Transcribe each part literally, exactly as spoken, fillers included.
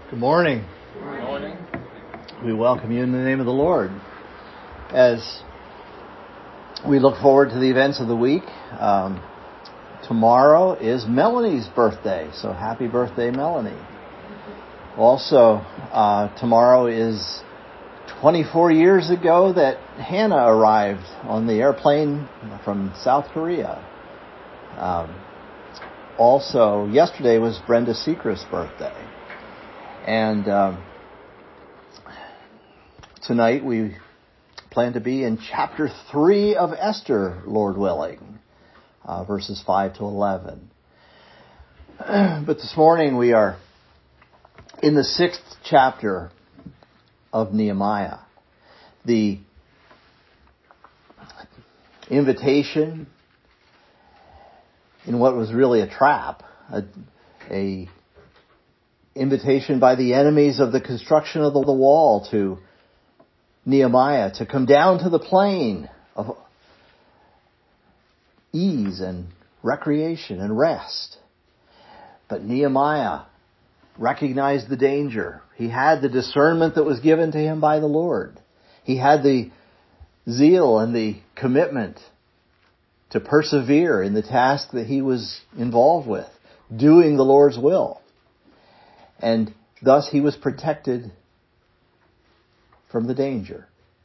Good morning. Good morning. We welcome you in the name of the Lord. As we look forward to the events of the week, um, tomorrow is Melanie's birthday, so happy birthday, Melanie. Also, uh, tomorrow is twenty-four years ago that Hannah arrived on the airplane from South Korea. Um, also, yesterday was Brenda Sechrist's birthday. And um, tonight we plan to be in chapter three of Esther, Lord willing, uh, verses five to eleven. But this morning we are in the sixth chapter of Nehemiah. The invitation in what was really a trap, a, a invitation by the enemies of the construction of the wall to Nehemiah to come down to the plain of ease and recreation and rest. But Nehemiah recognized the danger. He had the discernment that was given to him by the Lord. He had the zeal and the commitment to persevere in the task that he was involved with, doing the Lord's will. And thus he was protected from the danger.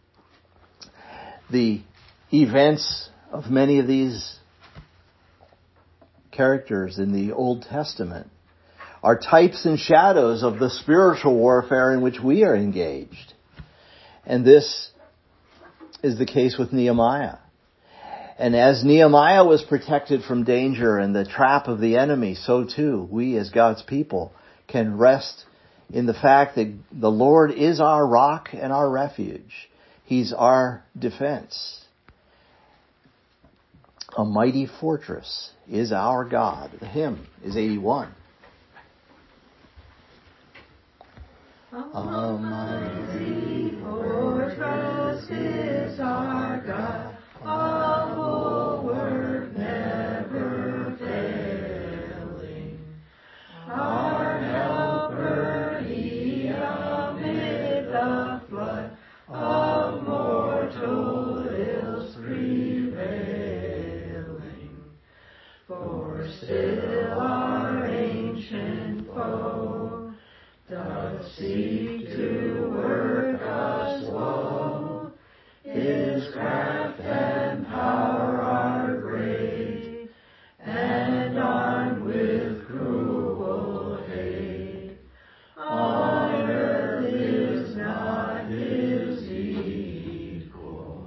The events of many of these characters in the Old Testament are types and shadows of the spiritual warfare in which we are engaged. And this is the case with Nehemiah. And as Nehemiah was protected from danger and the trap of the enemy, so too we as God's people can rest in the fact that the Lord is our rock and our refuge. He's our defense. A mighty fortress is our God. The hymn is eighty-one. A mighty fortress is our God, a bulwark never failing. Our helper, he amid the flood of mortal ills prevailing. For still our ancient foe doth seek to work us woe. His craft and power are great, and armed with cruel hate. On earth is not his equal.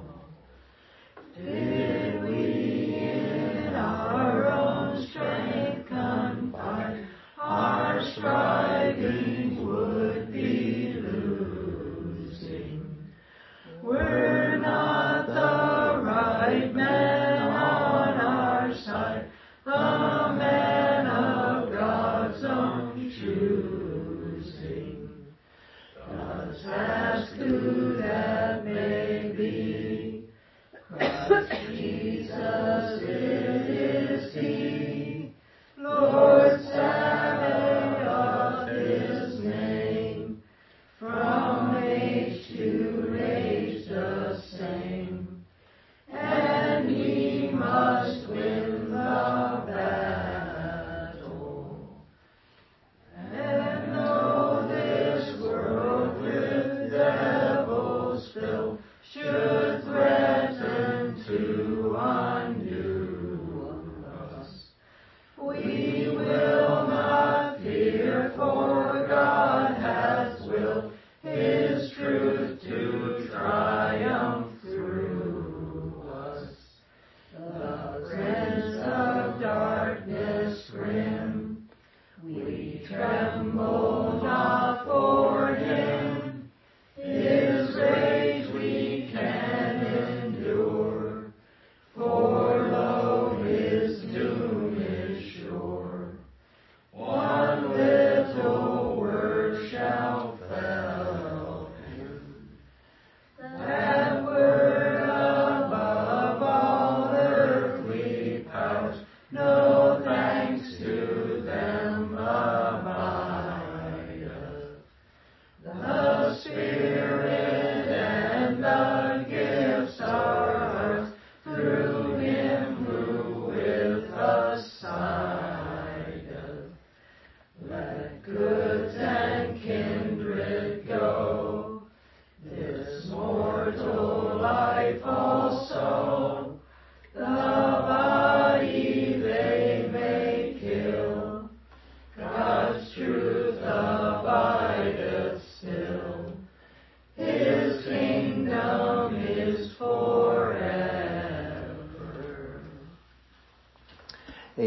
Did we in our own strength confide, our striving would be losing. Were not the right man on our side, the man of God's own choosing. God's ask who that may be, Christ Jesus it is he, Lord Sabaoth his name, from age to age the same, and we must win the battle. And though this world with devils filled should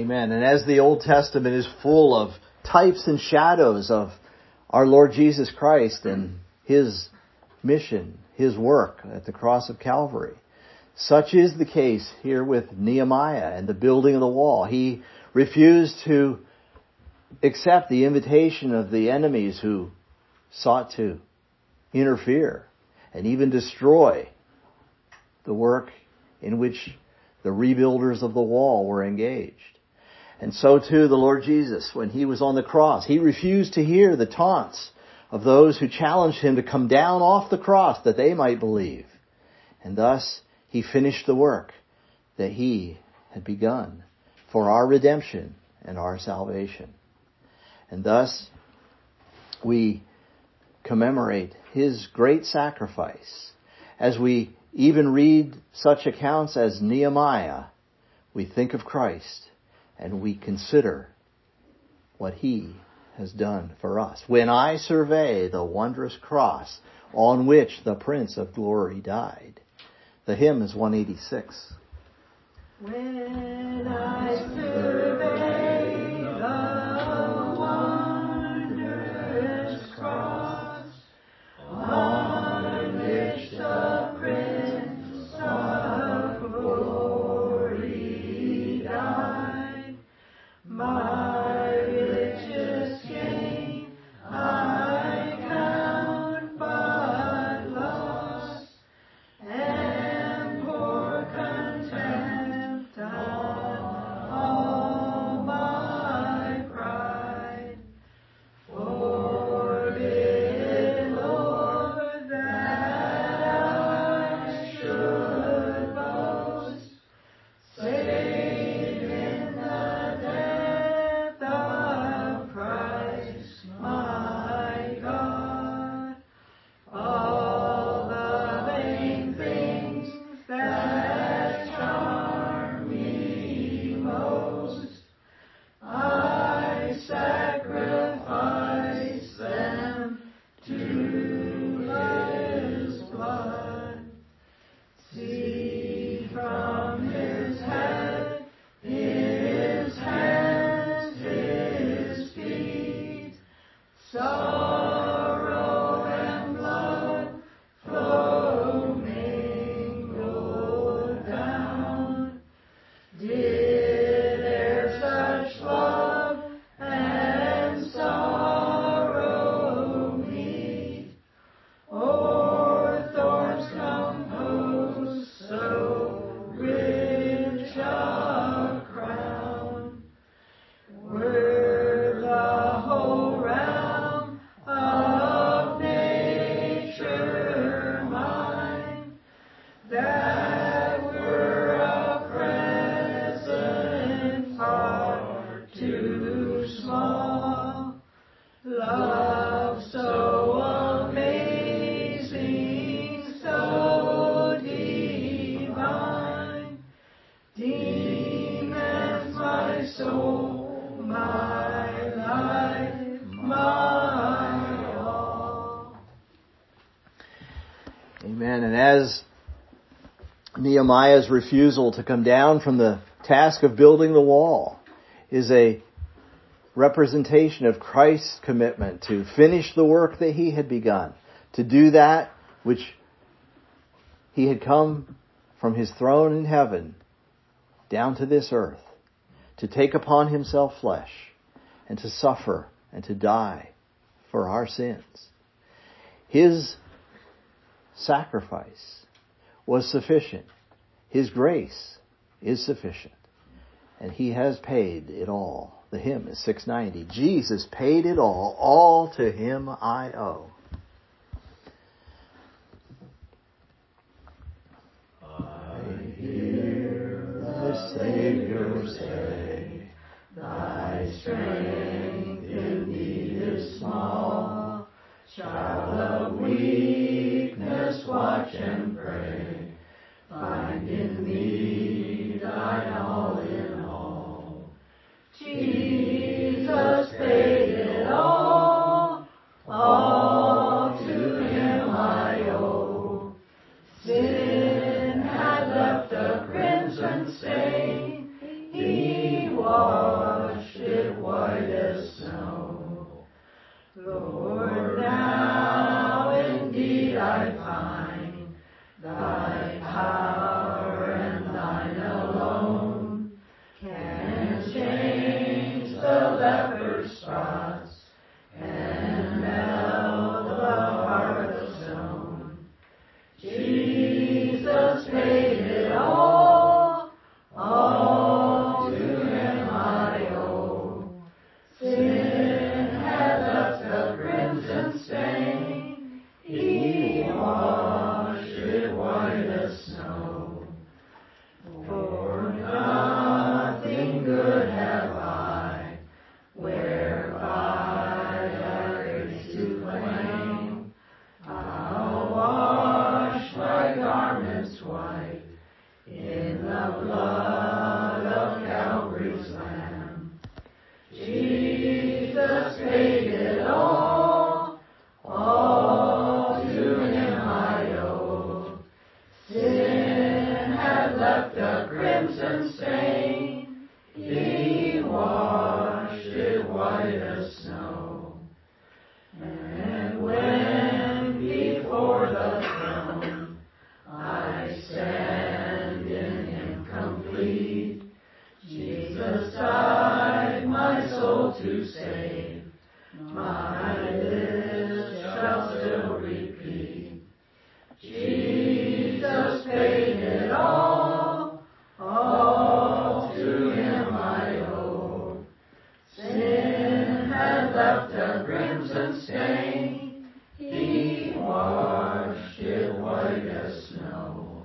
Amen. And as the Old Testament is full of types and shadows of our Lord Jesus Christ and His mission, His work at the cross of Calvary, such is the case here with Nehemiah and the building of the wall. He refused to accept the invitation of the enemies who sought to interfere and even destroy the work in which the rebuilders of the wall were engaged. And so too the Lord Jesus, when He was on the cross, He refused to hear the taunts of those who challenged Him to come down off the cross that they might believe. And thus He finished the work that He had begun for our redemption and our salvation. And thus we commemorate His great sacrifice. As we even read such accounts as Nehemiah, we think of Christ and we consider what He has done for us. When I survey the wondrous cross on which the Prince of Glory died. The hymn is one eighty-six. When I survey the wondrous cross on which the Prince of Glory died, my richest gain I count but loss, and pour contempt on all my pride. Forbid, Lord, that I should boast, save in the death of Christ my God. All the vain things that charm me most, I sacrifice them to His blood. See from His head, His hands, His feet, sorrow and blood flow mingled down. Did e'er such love and sorrow meet, or thorns compose so rich a crown? Were the whole realm of nature mine, that were a present far too small. Love so amazing, so divine, demands my soul, my life, my all. Amen. And as Nehemiah's refusal to come down from the task of building the wall is a representation of Christ's commitment to finish the work that He had begun, to do that which He had come from His throne in heaven down to this earth, to take upon Himself flesh and to suffer and to die for our sins. His sacrifice was sufficient. His grace is sufficient. And He has paid it all. The hymn is six ninety. Jesus paid it all. All to Him I owe. I hear the Savior say, Thy strength in need is small. Child of weakness, watch and pray. Find in me Thine all in all. Jesus paid it all. All to Him I owe. Sin had left a crimson stain. He washed stain. He washed it white as snow.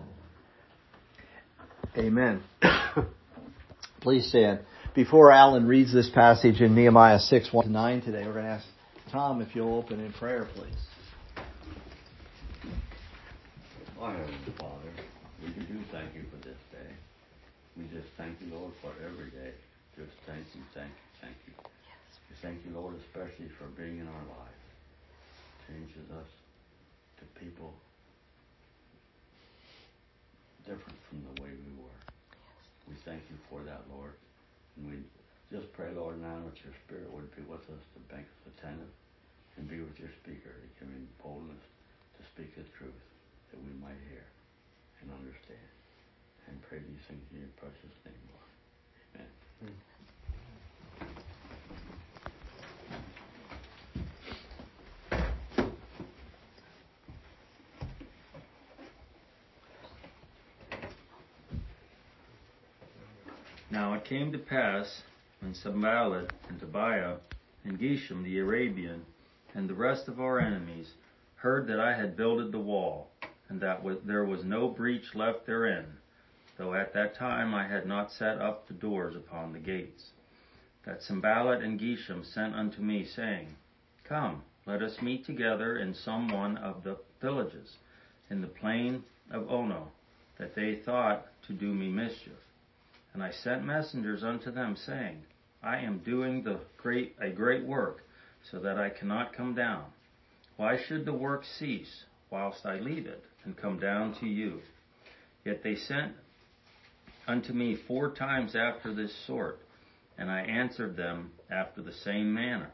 Amen. Please stand. Before Alan reads this passage in Nehemiah six, one to nine today, we're going to ask Tom if you'll open in prayer, please. Our Heavenly Father, we do thank you for this day. We just thank you, Lord, for every day. Just thank you, thank you, thank you. We thank you, Lord, especially for being in our lives. Changes us to people different from the way we were. We thank you for that, Lord. And we just pray, Lord, now that your Spirit would be with us to make us attentive and be with your speaker to give him boldness to speak the truth, that we might hear and understand. And pray these things in your precious name, Lord. Amen. Mm. Now it came to pass, when Sanballat and Tobiah and Geshem the Arabian and the rest of our enemies heard that I had builded the wall, and that there was no breach left therein, though at that time I had not set up the doors upon the gates, that Sanballat and Geshem sent unto me, saying, Come, let us meet together in some one of the villages, in the plain of Ono, that they thought to do me mischief. And I sent messengers unto them, saying, I am doing the great a great work, so that I cannot come down. Why should the work cease, whilst I leave it, and come down to you? Yet they sent unto me four times after this sort, and I answered them after the same manner.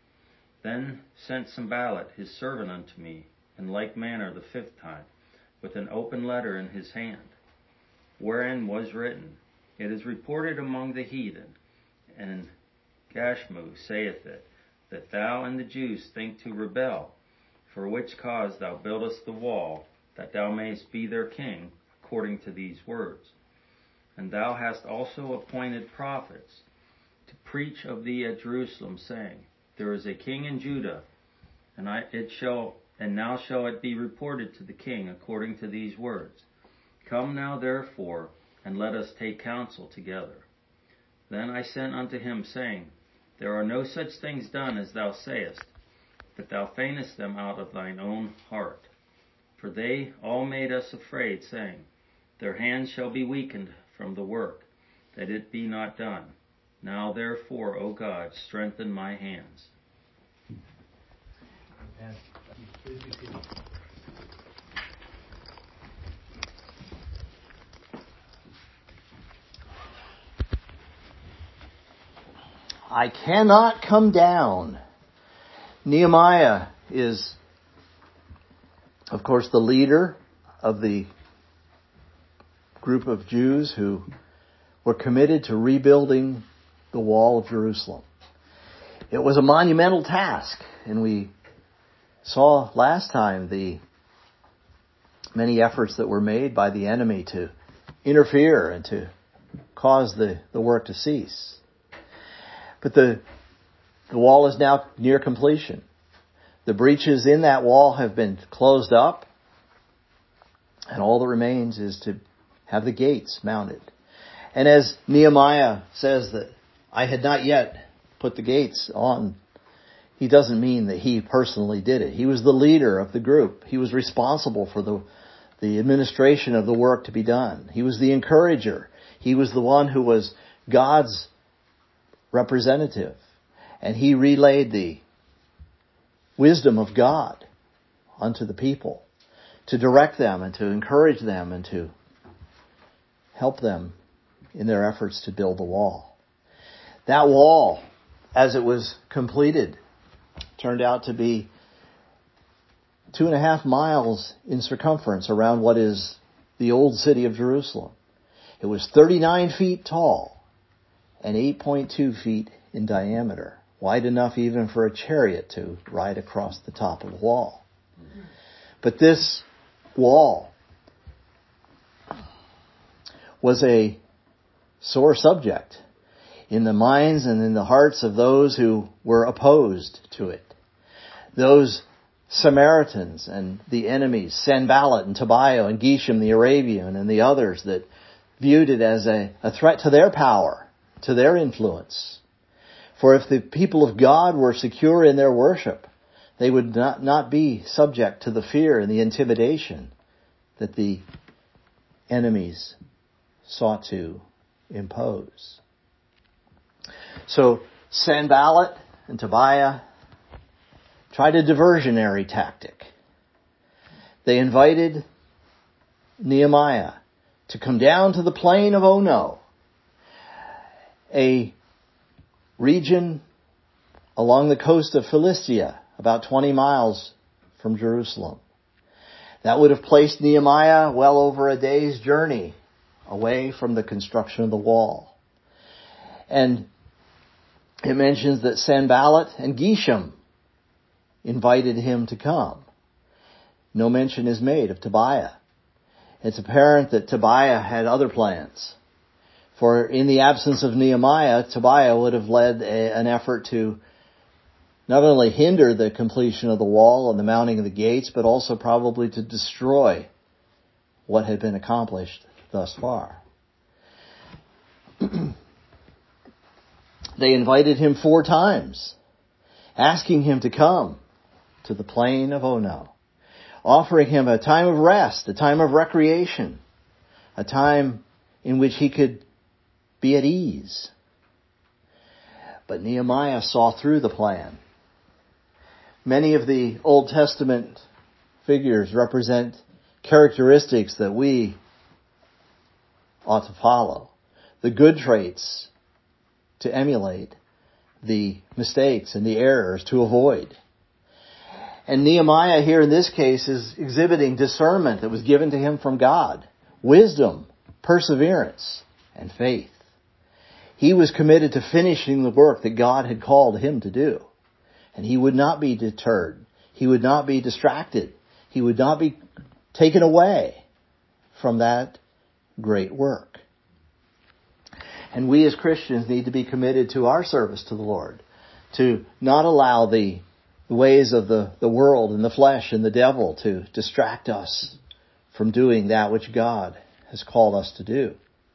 Then sent Sanballat his servant unto me, in like manner the fifth time, with an open letter in his hand, wherein was written, It is reported among the heathen, and Gashmu saith it, that thou and the Jews think to rebel, for which cause thou buildest the wall, that thou mayest be their king, according to these words. And thou hast also appointed prophets to preach of thee at Jerusalem, saying, There is a king in Judah, and I, it shall, and now shall it be reported to the king according to these words. Come now therefore, and let us take counsel together. Then I sent unto him, saying, There are no such things done as thou sayest, but thou feignest them out of thine own heart. For they all made us afraid, saying, Their hands shall be weakened from the work, that it be not done. Now therefore, O God, strengthen my hands. I cannot come down. Nehemiah is, of course, the leader of the group of Jews who were committed to rebuilding the wall of Jerusalem. It was a monumental task, and we saw last time the many efforts that were made by the enemy to interfere and to cause the, the work to cease. But the, the wall is now near completion. The breaches in that wall have been closed up, and all that remains is to have the gates mounted. And as Nehemiah says that I had not yet put the gates on, he doesn't mean that he personally did it. He was the leader of the group. He was responsible for the, the administration of the work to be done. He was the encourager. He was the one who was God's representative. And he relayed the wisdom of God unto the people to direct them and to encourage them and to help them in their efforts to build the wall. That wall, as it was completed, turned out to be two and a half miles in circumference around what is the old city of Jerusalem. It was thirty-nine feet tall and eight point two feet in diameter, wide enough even for a chariot to ride across the top of the wall. But this wall was a sore subject in the minds and in the hearts of those who were opposed to it. those Samaritans and the enemies, Sanballat and Tobiah and Geshem the Arabian and the others that viewed it as a, a threat to their power, to their influence. For if the people of God were secure in their worship, they would not, not be subject to the fear and the intimidation that the enemies sought to impose. So Sanballat and Tobiah tried a diversionary tactic. They invited Nehemiah to come down to the plain of Ono, a region along the coast of Philistia, about twenty miles from Jerusalem. That would have placed Nehemiah well over a day's journey away from the construction of the wall. And it mentions that Sanballat and Geshem invited him to come. No mention is made of Tobiah. It's apparent that Tobiah had other plans. For in the absence of Nehemiah, Tobiah would have led a, an effort to not only hinder the completion of the wall and the mounting of the gates, but also probably to destroy what had been accomplished thus far. They invited him four times, asking him to come to the plain of Ono, offering him a time of rest, a time of recreation, a time in which he could be at ease. But Nehemiah saw through the plan. Many of the Old Testament figures represent characteristics that we ought to follow. The good traits to emulate, the mistakes and the errors to avoid. And Nehemiah here in this case is exhibiting discernment that was given to him from God, wisdom, perseverance, and faith. He was committed to finishing the work that God had called him to do. And he would not be deterred. He would not be distracted. He would not be taken away from that great work. And we as Christians need to be committed to our service to the Lord, to not allow the ways of the, the world and the flesh and the devil to distract us from doing that which God has called us to do.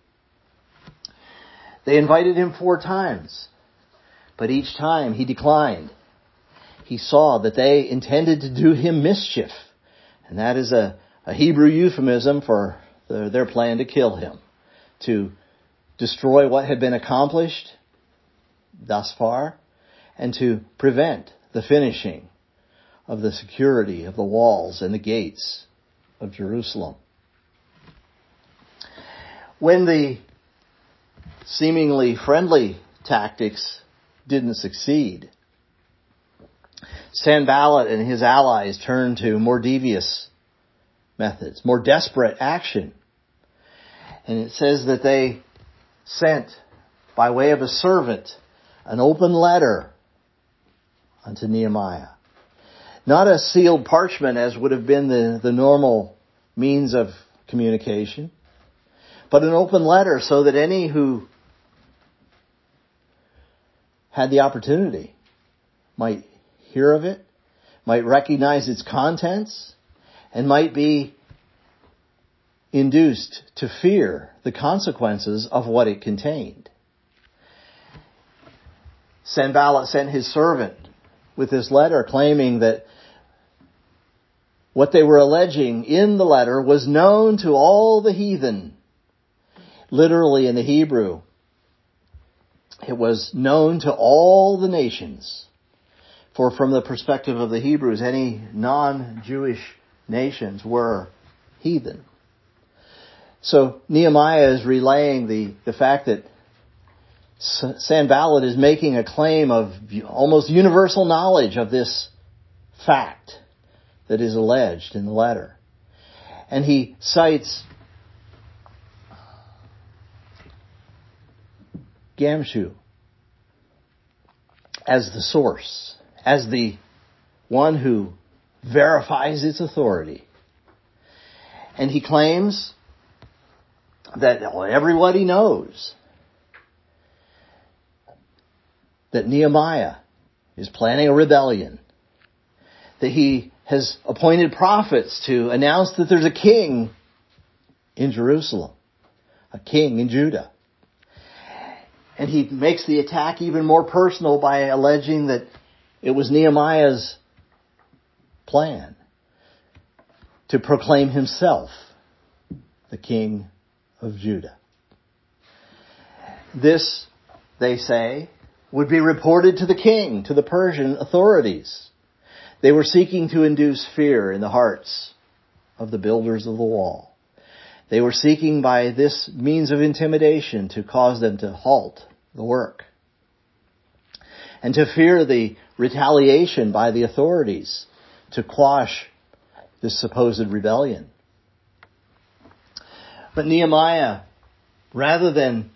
They invited him four times, but each time he declined. He saw that they intended to do him mischief, and that is a, a Hebrew euphemism for the, their plan to kill him, to destroy what had been accomplished thus far, and to prevent the finishing of the security of the walls and the gates of Jerusalem. When the seemingly friendly tactics didn't succeed, Sanballat and his allies turned to more devious methods, more desperate action. And it says that they sent, by way of a servant, an open letter unto Nehemiah. Not a sealed parchment as would have been the, the normal means of communication, but an open letter so that any who had the opportunity might hear of it, might recognize its contents, and might be induced to fear the consequences of what it contained. Sanballat sent his servant with this letter claiming that what they were alleging in the letter was known to all the heathen. Literally in the Hebrew, it was known to all the nations. For from the perspective of the Hebrews, any non-Jewish nations were heathen. So Nehemiah is relaying the, the fact that Sanballat is making a claim of almost universal knowledge of this fact that is alleged in the letter. And he cites Gamshu as the source, as the one who verifies its authority. And he claims that everybody knows that Nehemiah is planning a rebellion. that he has appointed prophets to announce that there's a king in Jerusalem, a king in Judah. And he makes the attack even more personal by alleging that it was Nehemiah's plan to proclaim himself the king of Judah. This, they say, would be reported to the king, to the Persian authorities. They were seeking to induce fear in the hearts of the builders of the wall. They were seeking by this means of intimidation to cause them to halt the work, and to fear the retaliation by the authorities to quash this supposed rebellion. But Nehemiah, rather than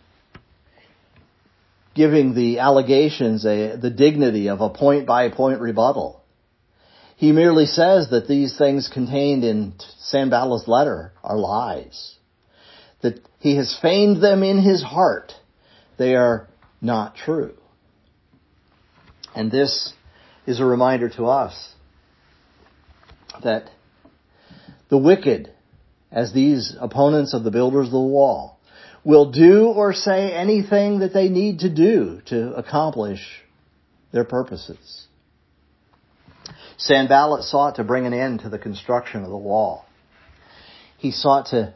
giving the allegations a, the dignity of a point-by-point rebuttal, he merely says that these things contained in Sanballat's letter are lies, that he has feigned them in his heart. They are not true. And this is a reminder to us that the wicked, as these opponents of the builders of the wall, will do or say anything that they need to do to accomplish their purposes. Sanballat sought to bring an end to the construction of the wall. He sought to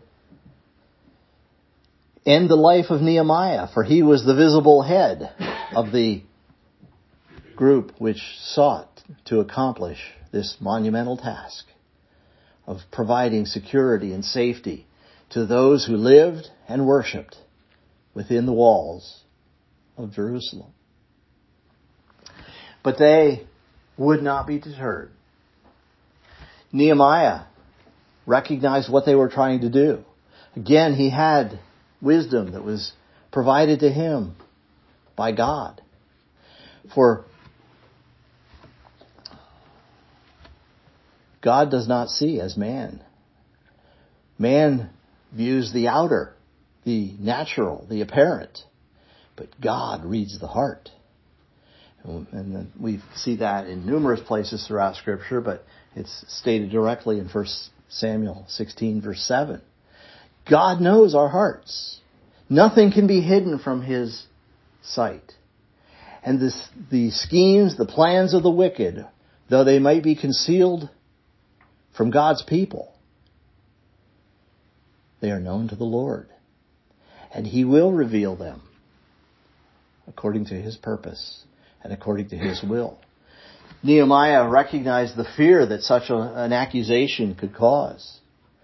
end the life of Nehemiah, for he was the visible head of the group which sought to accomplish this monumental task of providing security and safety to those who lived and worshipped within the walls of Jerusalem. But they would not be deterred. Nehemiah recognized what they were trying to do. Again, he had wisdom that was provided to him by God. For God does not see as man. Man views the outer, the natural, the apparent. But God reads the heart. And we see that in numerous places throughout Scripture, but it's stated directly in First Samuel sixteen, verse seven. God knows our hearts. Nothing can be hidden from His sight. And this, the schemes, the plans of the wicked, though they might be concealed from God's people, they are known to the Lord. And He will reveal them according to His purpose and according to His will. Nehemiah recognized the fear that such a, an accusation could cause.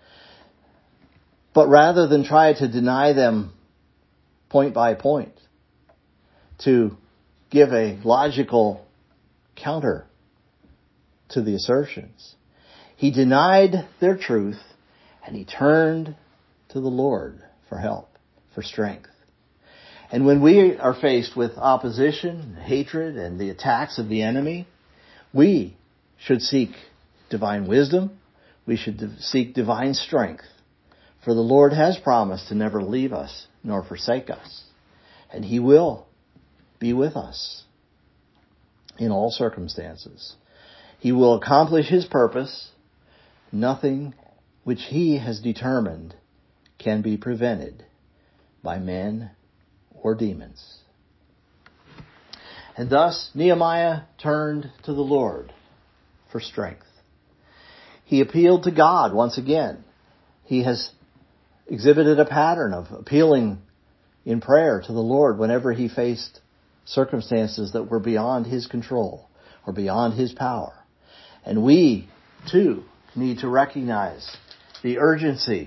But rather than try to deny them point by point, to give a logical counter to the assertions, he denied their truth and he turned to the Lord for help, for strength. And when we are faced with opposition, hatred, and the attacks of the enemy, we should seek divine wisdom. We should seek divine strength. For the Lord has promised to never leave us nor forsake us. And He will be with us in all circumstances. He will accomplish His purpose. Nothing which He has determined can be prevented by men or demons. And thus Nehemiah turned to the Lord for strength. He appealed to God once again. He has exhibited a pattern of appealing in prayer to the Lord whenever he faced circumstances that were beyond his control or beyond his power. And we, too, need to recognize the urgency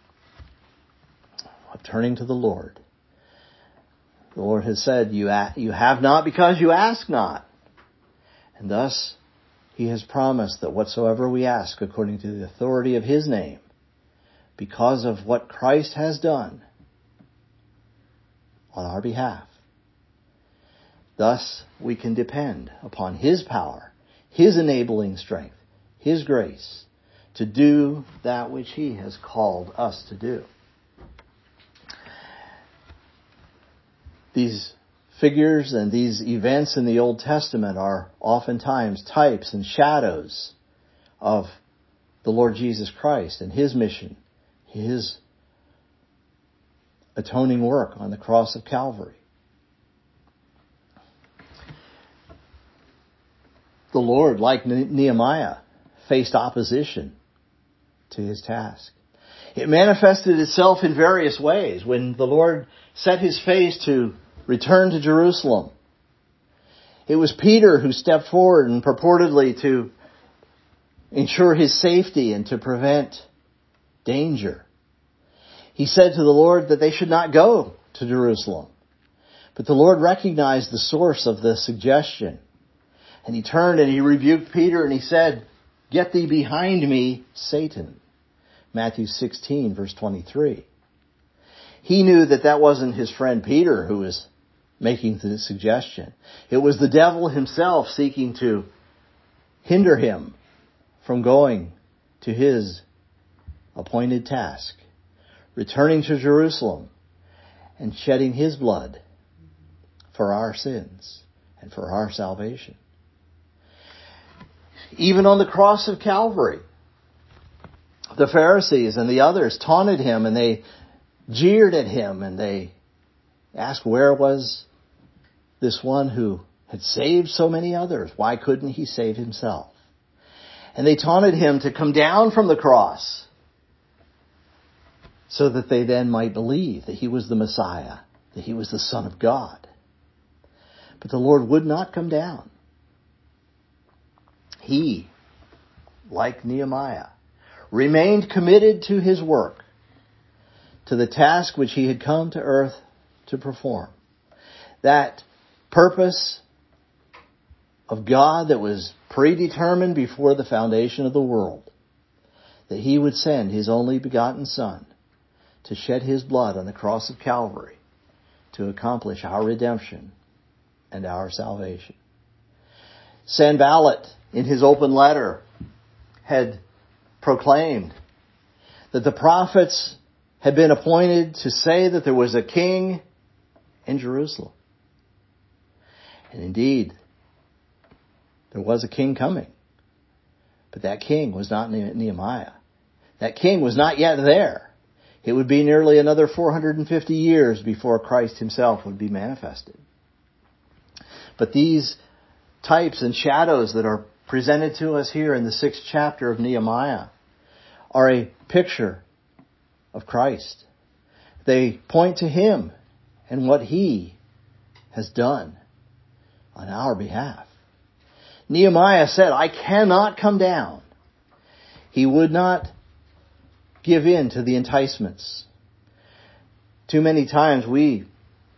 of turning to the Lord. The Lord has said, you you have not because you ask not. And thus, He has promised that whatsoever we ask according to the authority of His name, because of what Christ has done on our behalf, thus we can depend upon His power, His enabling strength, His grace to do that which He has called us to do. These figures and these events in the Old Testament are oftentimes types and shadows of the Lord Jesus Christ and His mission, His atoning work on the cross of Calvary. The Lord, like Nehemiah, faced opposition to His task. It manifested itself in various ways. When the Lord set His face to return to Jerusalem, it was Peter who stepped forward and purportedly to ensure his safety and to prevent danger. He said to the Lord that they should not go to Jerusalem. But the Lord recognized the source of the suggestion. And He turned and He rebuked Peter and He said, "Get thee behind me, Satan." Matthew sixteen, verse twenty-three. He knew that that wasn't his friend Peter who was making the suggestion. It was the devil himself seeking to hinder him from going to his appointed task, returning to Jerusalem and shedding His blood for our sins and for our salvation. Even on the cross of Calvary, the Pharisees and the others taunted Him and they jeered at Him and they asked, where was this one who had saved so many others? Why couldn't He save Himself? And they taunted Him to come down from the cross so that they then might believe that He was the Messiah, that He was the Son of God. But the Lord would not come down. He, like Nehemiah, remained committed to His work, to the task which He had come to earth to perform. That purpose of God that was predetermined before the foundation of the world, that He would send His only begotten Son to shed His blood on the cross of Calvary to accomplish our redemption and our salvation. Sanballat, in his open letter, had proclaimed that the prophets had been appointed to say that there was a king in Jerusalem. And indeed, there was a king coming. But that king was not Nehemiah. That king was not yet there. It would be nearly another four hundred fifty years before Christ Himself would be manifested. But these types and shadows that are presented to us here in the sixth chapter of Nehemiah are a picture of Christ. They point to Him and what He has done on our behalf. Nehemiah said, I cannot come down. He would not give in to the enticements. Too many times we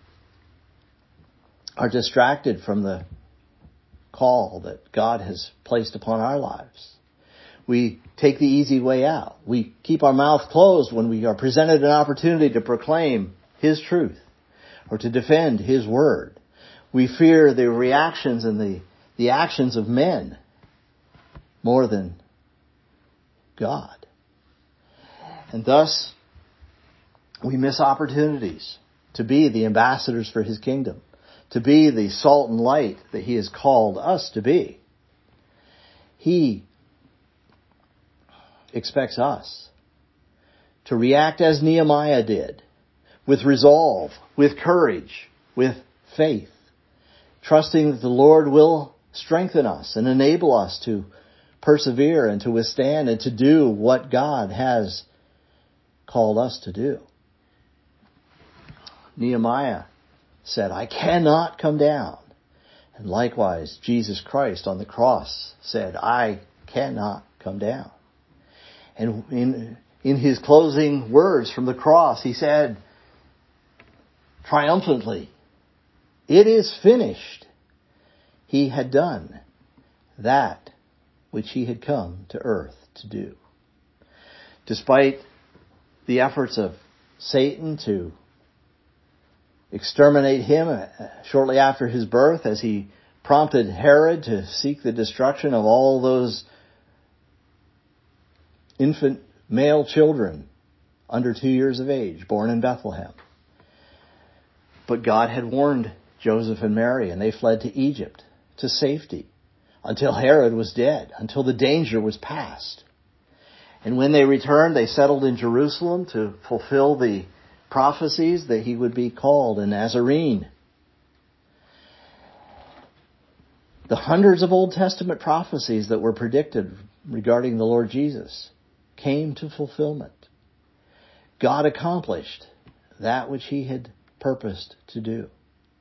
are distracted from the call that God has placed upon our lives. We take the easy way out. We keep our mouth closed when we are presented an opportunity to proclaim His truth or to defend His word. We fear the reactions and the, the actions of men more than God. And thus, we miss opportunities to be the ambassadors for His kingdom, to be the salt and light that He has called us to be. He expects us to react as Nehemiah did, with resolve, with courage, with faith, trusting that the Lord will strengthen us and enable us to persevere and to withstand and to do what God has called us to do. Nehemiah said, I cannot come down. And likewise, Jesus Christ on the cross said, I cannot come down. And in, in His closing words from the cross, He said, triumphantly, it is finished. He had done that which He had come to earth to do. Despite the efforts of Satan to exterminate Him shortly after His birth, as he prompted Herod to seek the destruction of all those infant male children under two years of age born in Bethlehem. But God had warned Joseph and Mary, and they fled to Egypt to safety until Herod was dead, until the danger was past. And when they returned, they settled in Jerusalem to fulfill the prophecies that he would be called a Nazarene. The hundreds of Old Testament prophecies that were predicted regarding the Lord Jesus came to fulfillment. God accomplished that which he had purposed to do.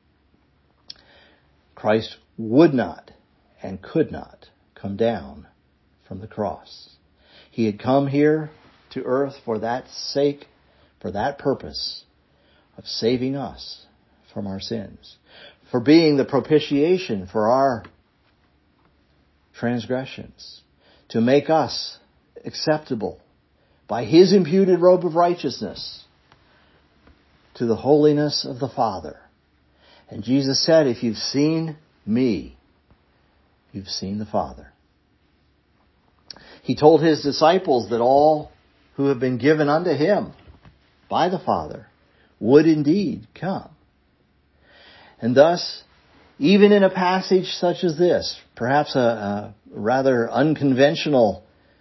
Christ would not and could not come down from the cross. He had come here to earth for that sake, for that purpose of saving us from our sins, for being the propitiation for our transgressions, to make us acceptable by his imputed robe of righteousness to the holiness of the Father. And Jesus said, if you've seen me, you've seen the Father. He told his disciples that all who have been given unto him by the Father would indeed come. And thus, even in a passage such as this, perhaps a, a rather unconventional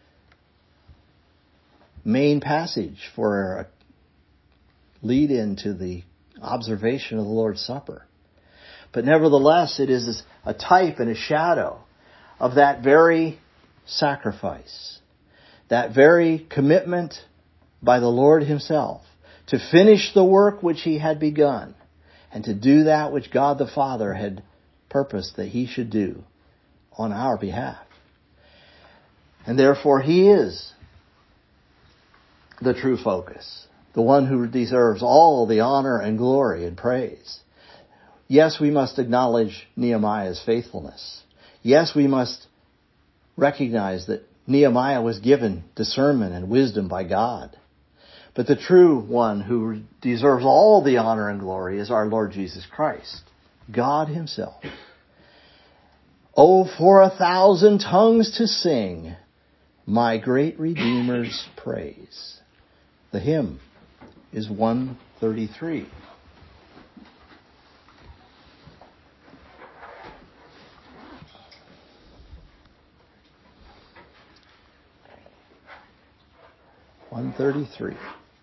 main passage for a lead into the observation of the Lord's Supper. But nevertheless, it is a type and a shadow of that very sacrifice, that very commitment by the Lord himself to finish the work which he had begun and to do that which God the Father had purposed that he should do on our behalf. And therefore he is the true focus, the one who deserves all the honor and glory and praise. Yes, we must acknowledge Nehemiah's faithfulness. Yes, we must recognize that Nehemiah was given discernment and wisdom by God. But the true one who deserves all the honor and glory is our Lord Jesus Christ, God himself. Oh, for a thousand tongues to sing my great Redeemer's praise. The hymn is one thirty-three. one thirty-three.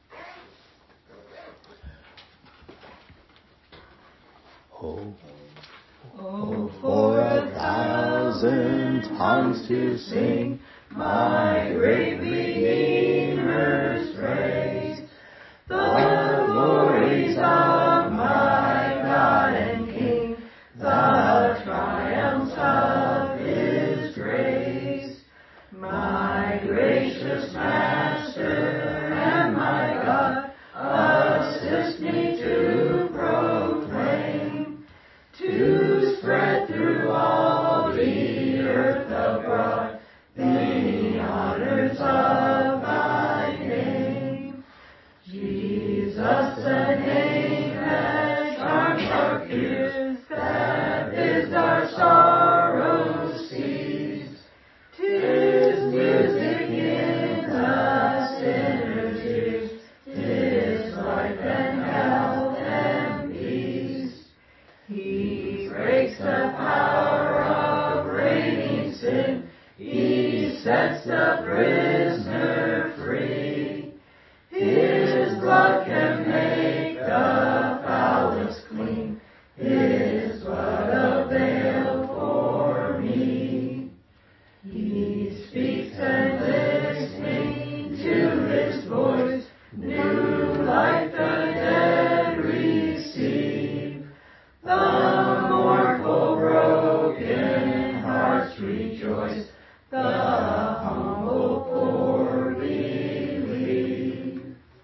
Oh, oh, for a thousand tongues to sing my great Redeemer's praise, the glories of my God and King, the triumphs of his grace. My gracious Master and my God, assist me to proclaim, to spread through all the earth abroad the honors of thy name. Jesus, the name that charms our fears, that bids our sorrows cease. 'Tis music in the sinner's ears, 'tis life and health and peace. He breaks the power of reigning sin, he sets the prisoner free. His blood can make the foulest clean, his blood availed for me. He speaks and listening to his voice, new life the dead receive. The mournful broken hearts rejoice, the humble poor believe.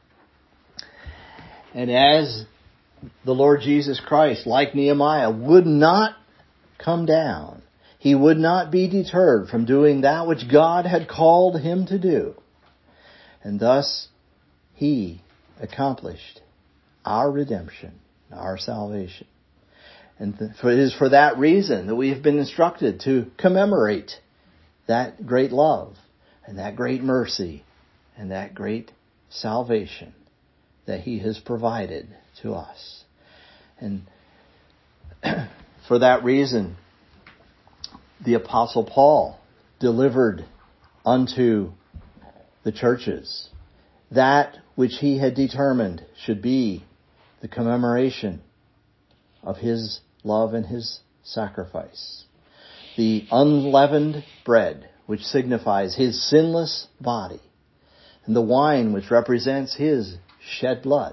And as the Lord Jesus Christ, like Nehemiah, would not come down, he would not be deterred from doing that which God had called him to do. And thus he accomplished our redemption, our salvation. And it is for that reason that we have been instructed to commemorate that great love and that great mercy and that great salvation that he has provided to us. And for that reason, the Apostle Paul delivered unto the churches, that which he had determined should be the commemoration of his love and his sacrifice. The unleavened bread, which signifies his sinless body, and the wine, which represents his shed blood.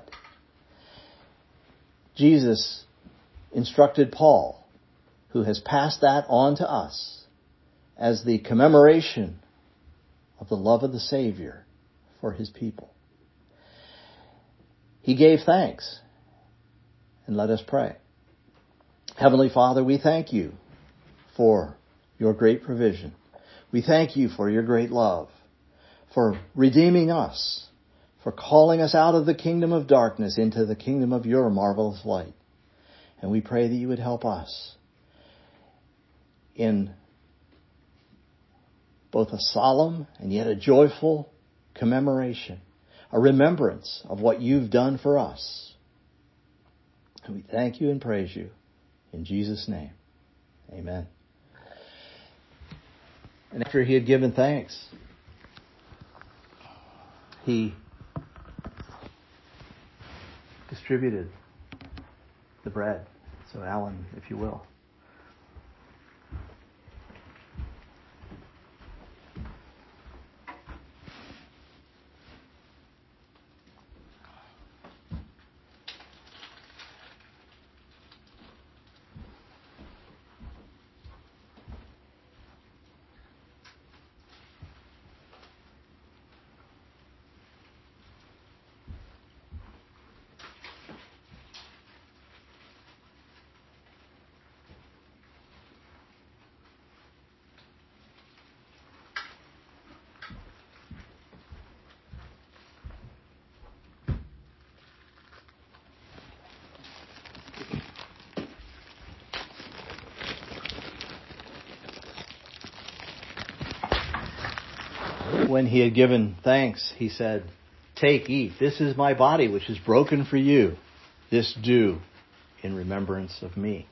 Jesus instructed Paul, who has passed that on to us, as the commemoration of the love of the Savior for his people. He gave thanks. And let us pray. Heavenly Father, we thank you for your great provision. We thank you for your great love, for redeeming us, for calling us out of the kingdom of darkness into the kingdom of your marvelous light. And we pray that you would help us in both a solemn and yet a joyful commemoration, a remembrance of what you've done for us. And we thank you and praise you in Jesus' name. Amen. And after he had given thanks, he distributed the bread. So Alan, if you will. When he had given thanks, he said, "Take, eat. This is my body, which is broken for you. This do in remembrance of me."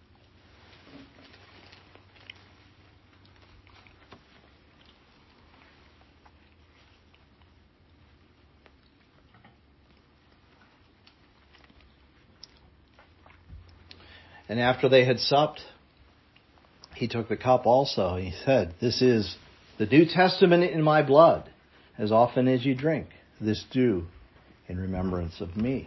And after they had supped, he took the cup also. He said, "This is the New Testament in my blood. As often as you drink, this do in remembrance of me."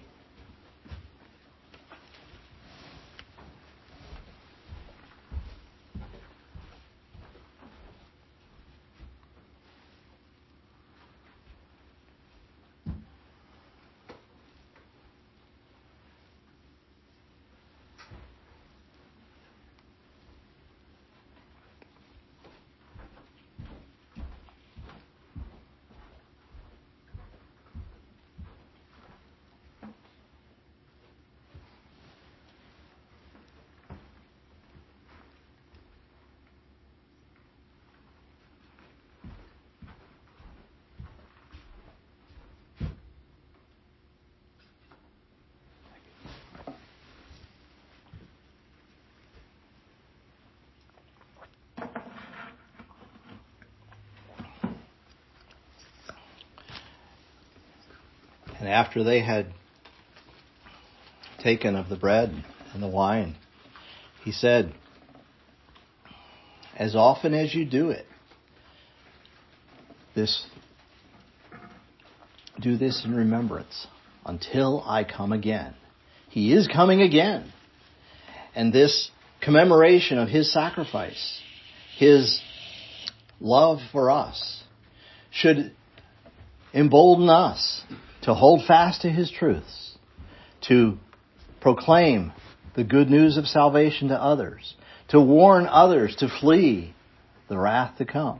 And after they had taken of the bread and the wine, he said, "As often as you do it, this do this in remembrance until I come again." He is coming again. And this commemoration of his sacrifice, his love for us, should embolden us to hold fast to his truths, to proclaim the good news of salvation to others, to warn others to flee the wrath to come.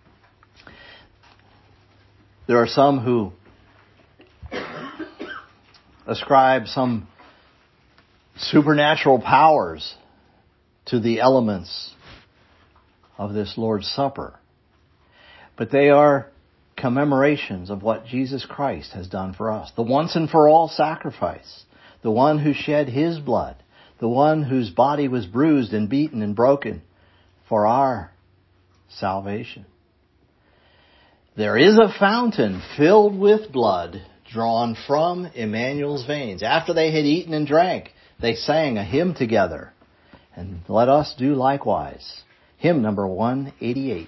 There are some who ascribe some supernatural powers to the elements of this Lord's Supper, but they are commemorations of what Jesus Christ has done for us. The once and for all sacrifice. The one who shed his blood. The one whose body was bruised and beaten and broken for our salvation. There is a fountain filled with blood drawn from Emmanuel's veins. After they had eaten and drank, they sang a hymn together. And let us do likewise. Hymn number one eighty-eight.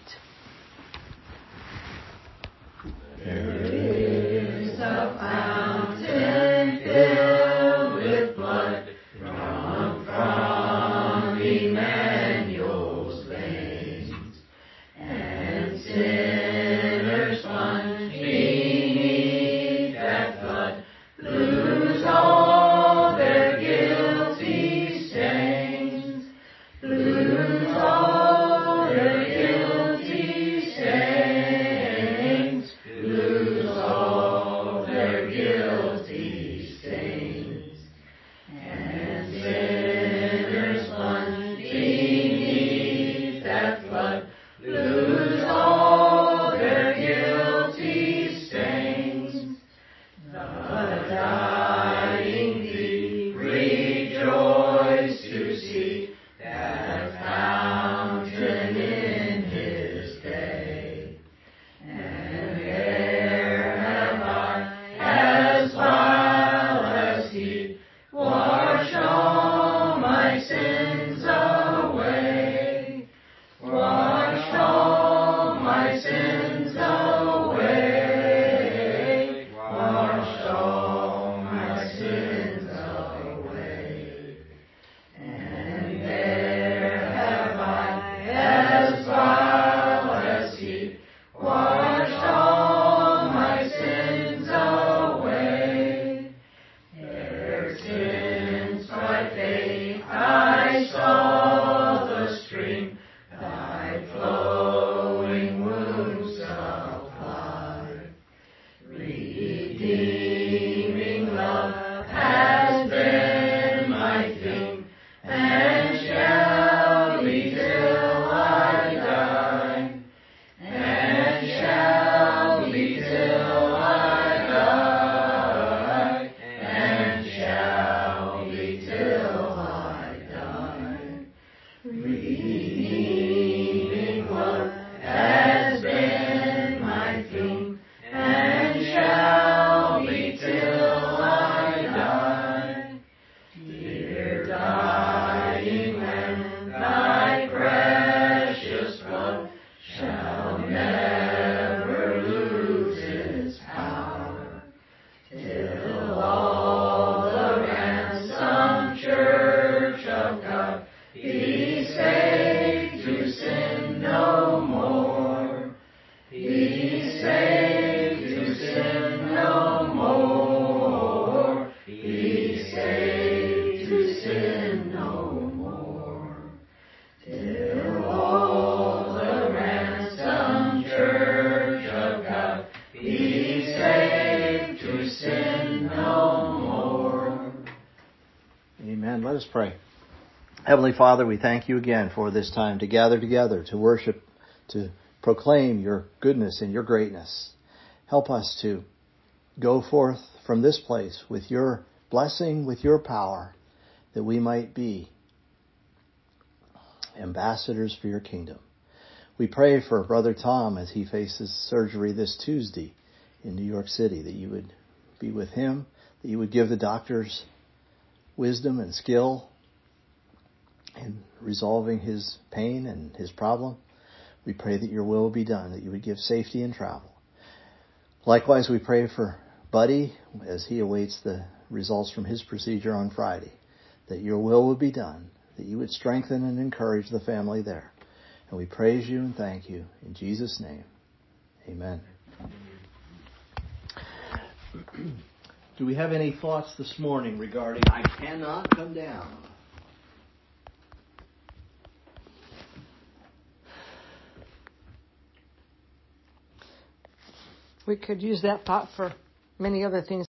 There is a fountain filled with blood drawn from Emmanuel's veins, and sinners plunged beneath that flood lose all their guilty stains, lose all their guilty stains, lose all their guilty stains, and sinners plunged beneath that flood lose all their guilty stains. The dying thief rejoiced to see that fountain in his day. And ere have I, as vile as he, wash all my sins away, wash all my sins away, wash all my sins away. And there have I, as vile as he, washed all my sins away. Ere since by faith I saw the stream thy flowing wounds supply, redeeming love has been my theme, and shall be till I die, and shall be till I die, and shall be till I die. Redeeming love has been my theme, and shall be till I die. Dear dying Lamb, thy precious blood shall never lose its power, till all the ransomed church of God be saved to sin no more, be saved to sin no more, be saved to sin no more, till all the ransomed church of God be saved to sin no more. Amen. Let us pray. Heavenly Father, we thank you again for this time to gather together, to worship, to proclaim your goodness and your greatness. Help us to go forth from this place with your blessing, with your power, that we might be ambassadors for your kingdom. We pray for Brother Tom as he faces surgery this Tuesday in New York City, that you would be with him, that you would give the doctors wisdom and skill in resolving his pain and his problem. We pray that your will be done, that you would give safety in travel. Likewise, we pray for Buddy as he awaits the results from his procedure on Friday, that your will would be done, that you would strengthen and encourage the family there. And we praise you and thank you in Jesus' name. Amen. Do we have any thoughts this morning regarding I cannot come down? We could use that thought for many other things.